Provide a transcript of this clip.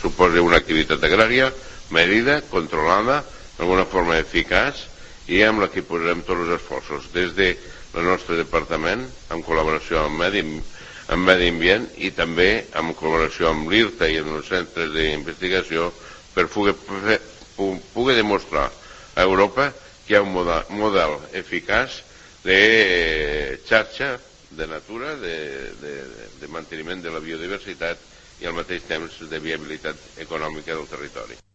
suposa una activitat agrària medida, controlada, d'alguna forma eficaç, i amb la que posarem tots els esforços des del nostre departament, en col·laboració amb Medi Ambient i també en col·laboració amb l'IRTA i amb els centres d'investigació, per poder demostrar a Europa que hi ha un model eficaç de xarxa de natura, de manteniment de la biodiversitat i al mateix temps de viabilitat econòmica del territori.